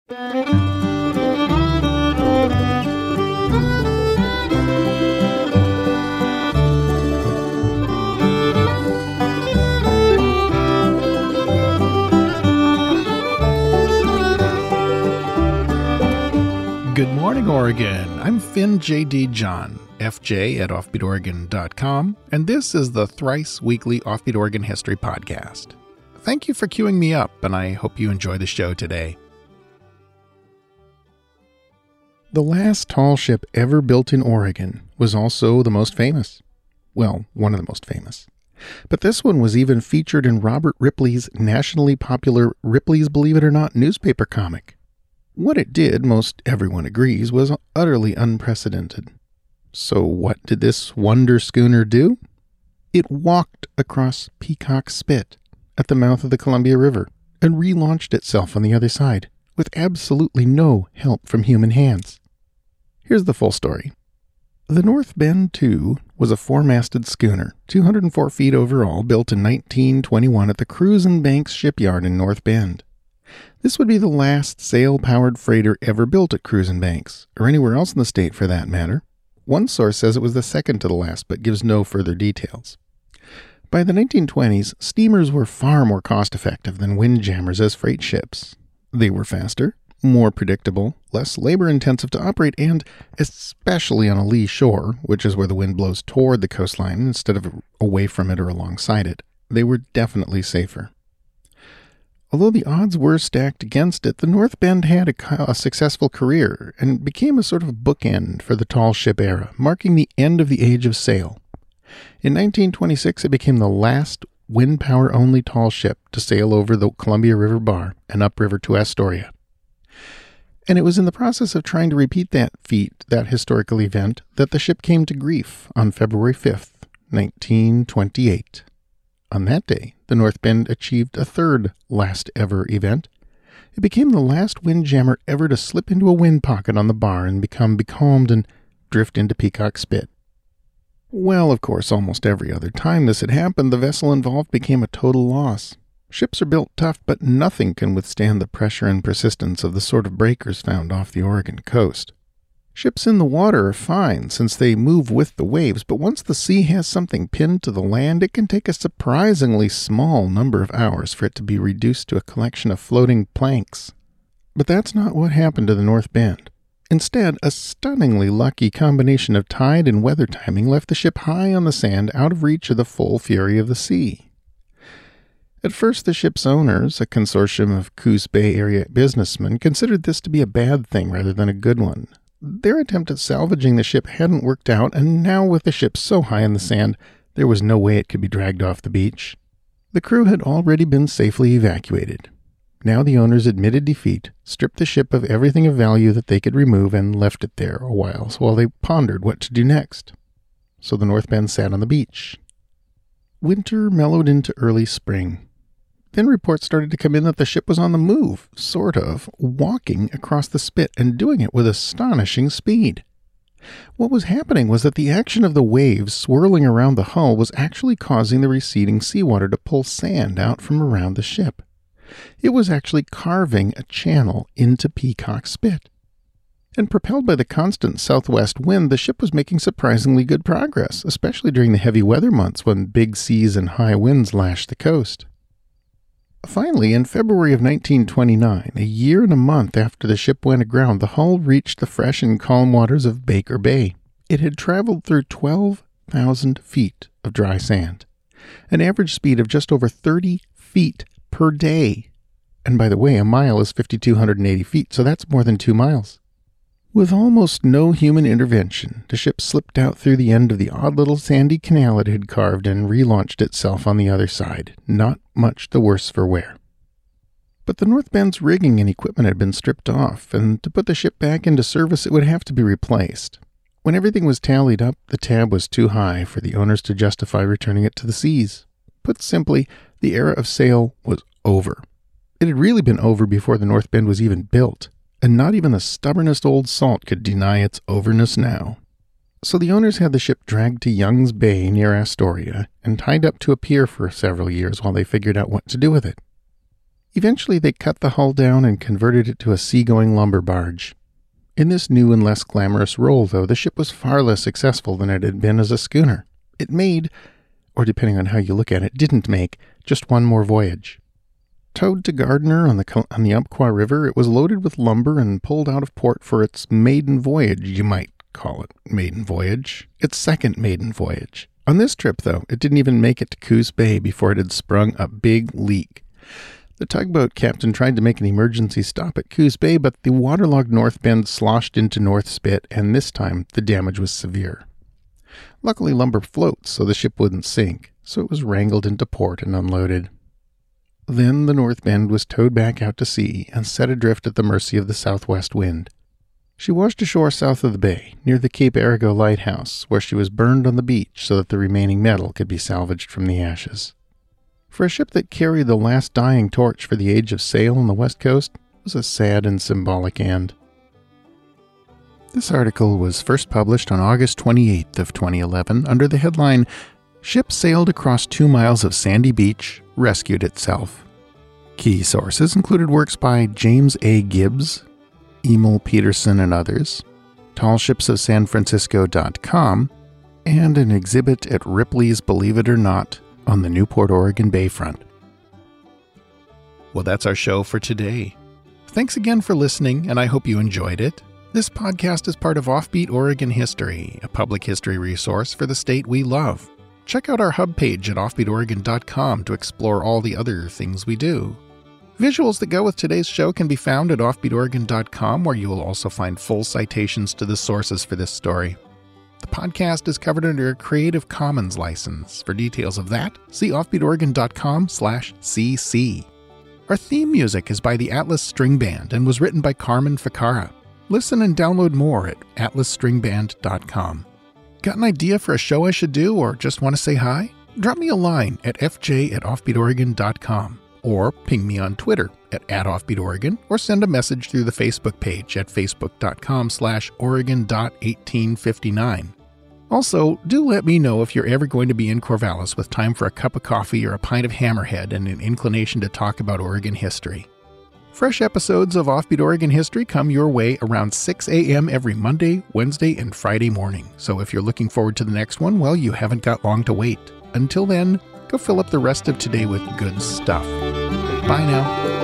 Good morning, Oregon. I'm Finn J.D. John, FJ at offbeatoregon.com, and this is the thrice weekly Offbeat Oregon History Podcast. Thank you for queuing me up, and I hope you enjoy the show today. The last tall ship ever built in Oregon was also the most famous. Well, one of the most famous. But this one was even featured in Robert Ripley's nationally popular Ripley's Believe It or Not newspaper comic. What it did, most everyone agrees, was utterly unprecedented. So what did this wonder schooner do? It walked across Peacock Spit at the mouth of the Columbia River and relaunched itself on the other side with absolutely no help from human hands. Here's the full story. The North Bend II was a four-masted schooner, 204 feet overall, built in 1921 at the Cruise and Banks shipyard in North Bend. This would be the last sail-powered freighter ever built at Cruise and Banks, or anywhere else in the state for that matter. One source says it was the second to the last, but gives no further details. By the 1920s, steamers were far more cost-effective than windjammers as freight ships. They were faster, more predictable, less labor-intensive to operate, and, especially on a lee shore, which is where the wind blows toward the coastline instead of away from it or alongside it, they were definitely safer. Although the odds were stacked against it, the North Bend had a successful career and became a sort of bookend for the tall ship era, marking the end of the age of sail. In 1926, it became the last wind-power-only tall ship to sail over the Columbia River Bar and upriver to Astoria. And it was in the process of trying to repeat that feat, that historical event, that the ship came to grief on February 5th, 1928. On that day, the North Bend achieved a third last-ever event. It became the last windjammer ever to slip into a wind pocket on the bar and become becalmed and drift into Peacock Spit. Well, of course, almost every other time this had happened, the vessel involved became a total loss. Ships are built tough, but nothing can withstand the pressure and persistence of the sort of breakers found off the Oregon coast. Ships in the water are fine since they move with the waves, but once the sea has something pinned to the land, it can take a surprisingly small number of hours for it to be reduced to a collection of floating planks. But that's not what happened to the North Bend. Instead, a stunningly lucky combination of tide and weather timing left the ship high on the sand out of reach of the full fury of the sea. At first, the ship's owners, a consortium of Coos Bay area businessmen, considered this to be a bad thing rather than a good one. Their attempt at salvaging the ship hadn't worked out, and now with the ship so high in the sand, there was no way it could be dragged off the beach. The crew had already been safely evacuated. Now the owners admitted defeat, stripped the ship of everything of value that they could remove, and left it there a while they pondered what to do next. So the North Bend sat on the beach. Winter mellowed into early spring. Then reports started to come in that the ship was on the move, sort of, walking across the spit and doing it with astonishing speed. What was happening was that the action of the waves swirling around the hull was actually causing the receding seawater to pull sand out from around the ship. It was actually carving a channel into Peacock Spit. And propelled by the constant southwest wind, the ship was making surprisingly good progress, especially during the heavy weather months when big seas and high winds lashed the coast. Finally, in February of 1929, a year and a month after the ship went aground, the hull reached the fresh and calm waters of Baker Bay. It had traveled through 12,000 feet of dry sand, an average speed of just over 30 feet per day. And by the way, a mile is 5,280 feet, so that's more than 2 miles. With almost no human intervention, the ship slipped out through the end of the odd little sandy canal it had carved and relaunched itself on the other side, not much the worse for wear. But the North Bend's rigging and equipment had been stripped off, and to put the ship back into service it would have to be replaced. When everything was tallied up, the tab was too high for the owners to justify returning it to the seas. Put simply, the era of sail was over. It had really been over before the North Bend was even built. And not even the stubbornest old salt could deny its overness now. So the owners had the ship dragged to Young's Bay near Astoria and tied up to a pier for several years while they figured out what to do with it. Eventually, they cut the hull down and converted it to a seagoing lumber barge. In this new and less glamorous role, though, the ship was far less successful than it had been as a schooner. It made, or depending on how you look at it, didn't make, just one more voyage. Towed to Gardner on the Umpqua River, it was loaded with lumber and pulled out of port for its maiden voyage. You might call it maiden voyage. Its second maiden voyage. On this trip, though, it didn't even make it to Coos Bay before it had sprung a big leak. The tugboat captain tried to make an emergency stop at Coos Bay, but the waterlogged North Bend sloshed into North Spit, and this time the damage was severe. Luckily, lumber floats, so the ship wouldn't sink, so it was wrangled into port and unloaded. Then the North Bend was towed back out to sea and set adrift at the mercy of the southwest wind. She washed ashore south of the bay, near the Cape Arago lighthouse, where she was burned on the beach so that the remaining metal could be salvaged from the ashes. For a ship that carried the last dying torch for the age of sail on the west coast, it was a sad and symbolic end. This article was first published on August 28th of 2011 under the headline, "Ship Sailed Across 2 Miles of Sandy Beach, Rescued Itself." Key sources included works by James A. Gibbs, Emil Peterson and others, tallshipsofsanfrancisco.com, and an exhibit at Ripley's Believe It or Not on the Newport, Oregon Bayfront. Well, that's our show for today. Thanks again for listening, and I hope you enjoyed it. This podcast is part of Offbeat Oregon History, a public history resource for the state we love. Check out our hub page at offbeatoregon.com to explore all the other things we do. Visuals that go with today's show can be found at offbeatoregon.com, where you will also find full citations to the sources for this story. The podcast is covered under a Creative Commons license. For details of that, see offbeatoregon.com/cc. Our theme music is by the Atlas String Band and was written by Carmen Ficara. Listen and download more at atlasstringband.com. Got an idea for a show I should do or just want to say hi? Drop me a line at fj@offbeatoregon.com or ping me on Twitter at @offbeatoregon or send a message through the Facebook page at facebook.com/oregon.1859. Also, do let me know if you're ever going to be in Corvallis with time for a cup of coffee or a pint of Hammerhead and an inclination to talk about Oregon history. Fresh episodes of Offbeat Oregon History come your way around 6 a.m. every Monday, Wednesday, and Friday morning. So if you're looking forward to the next one, well, you haven't got long to wait. Until then, go fill up the rest of today with good stuff. Bye now.